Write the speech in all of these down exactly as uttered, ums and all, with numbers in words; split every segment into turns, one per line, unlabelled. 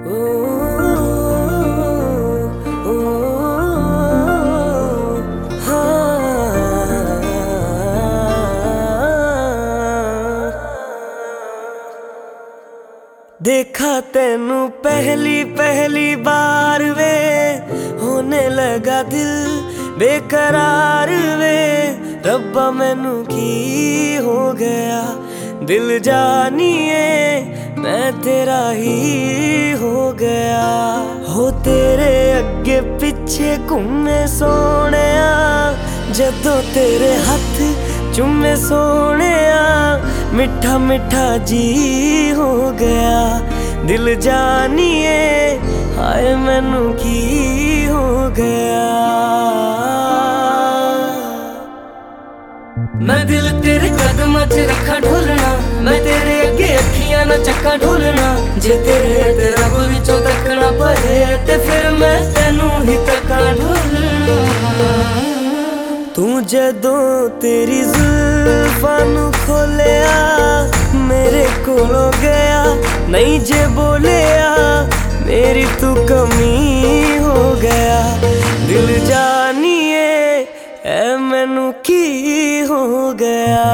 देखा तेनू पहली पहली बार वे, होने लगा दिल बेकरार वे। रब्बा मैनू की हो गया, दिल जानिए मैं तेरा ही हो गया। हो तेरे अगे पिछे घूमे सोने, जदों तेरे हथ चुमे सोने, मिठा मिठा जी हो गया। दिल जानिए हाय मैनू की हो गया। मैं दिल तेरे कदमां च रखा ढोलना, मैं तेरे अगे अखियां ना चक्का ढोलना। जे तेरे ते रब विचों तकना पए ते फिर मैं तेनू ही तक्का ढोलना। तू जदों तेरी जुल्फां नू खोलिया, मेरे कोलों गया नहीं जे बोलिया, मेरी तू कमी हो गया। दिल जानिए ऐ मैनू की हो गया।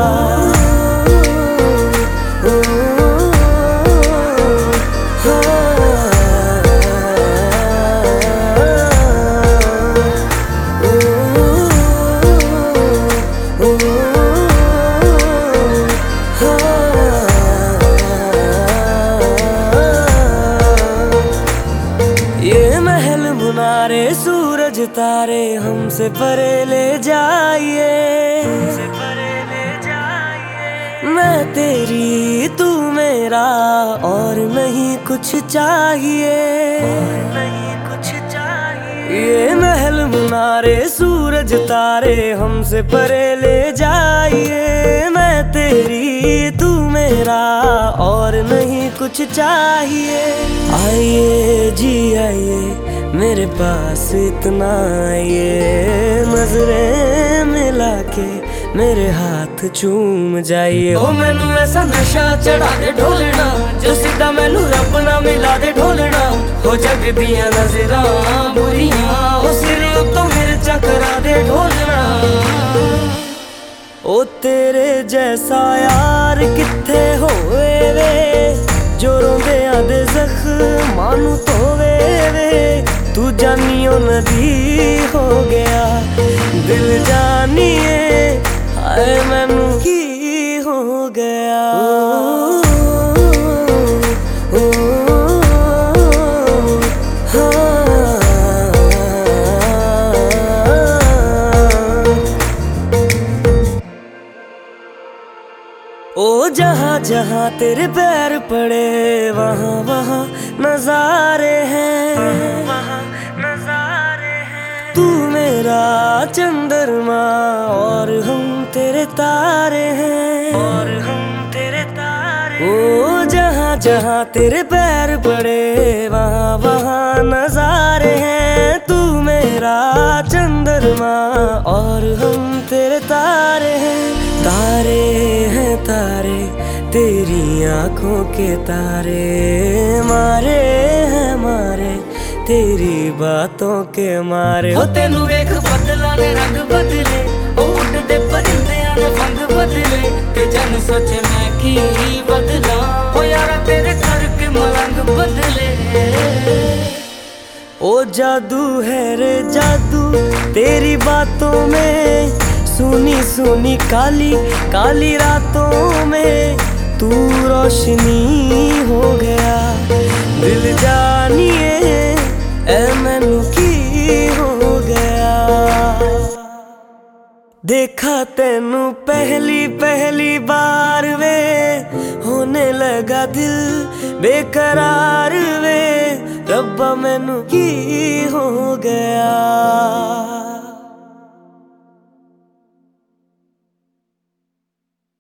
ये महल मुनारे सूरज तारे हमसे परे ले जाइए, हमसे परे ले जाइए। मैं तेरी तू मेरा और नहीं कुछ चाहिए, और नहीं कुछ चाहिए। ये महल मुनारे सूरज तारे हमसे परे ले जाइए। मैं तेरी तू मेरा और नहीं कुछ चाहिए। आइए जी आइए मेरे पास इतना आइए, नजरें मिला के मेरे हाथ चूम जाइए। ओ मैनू ऐसा नशा चढ़ा दे ढोलना, जो सीधा मैनू रब ना मिला दे ढोलना। हो जग दियां नजरां बुरियां, ओ सिर तो मेरे चकरा दे ढोलना। ओ तेरे जैसा यार किथे होए वे, जो रोंदियां दे जख्मां नू धोवे वे। तू जानियो नदी हो गया, दिल जानिए हाय मैनू की हो गया। ओ, ओ, ओ जहाँ जहाँ तेरे पैर पड़े वहाँ वहाँ नजारे हैं, वहाँ नजारे हैं। तू मेरा चंद्रमा और हम तेरे तारे हैं, और हम तेरे तारे। ओ जहाँ जहाँ तेरे पैर पड़े वहाँ वहाँ नजारे हैं। तू मेरा चंद्रमा और हम तेरे तारे हैं। तारे हैं तारे तेरी आंखों के तारे, मारे हैं मारे तेरी बातों के मारे। हो तेनू वेख बदला ने रंग बदले, ओ उड़दे परिंदियां ने फंग बदले। ते जन सोचे मैं की बदला, ओ यारा तेरे करके मलंग बदले। ओ जादू है रे जादू तेरी बातों में, सुनी सुनी काली काली रातों में तू रोशनी हो गया। दिल जानिए ऐ मैनू की हो गया। देखा तेनू पहली पहली बार वे, होने लगा दिल बेकरार वे। रब्बा मैनू की हो गया।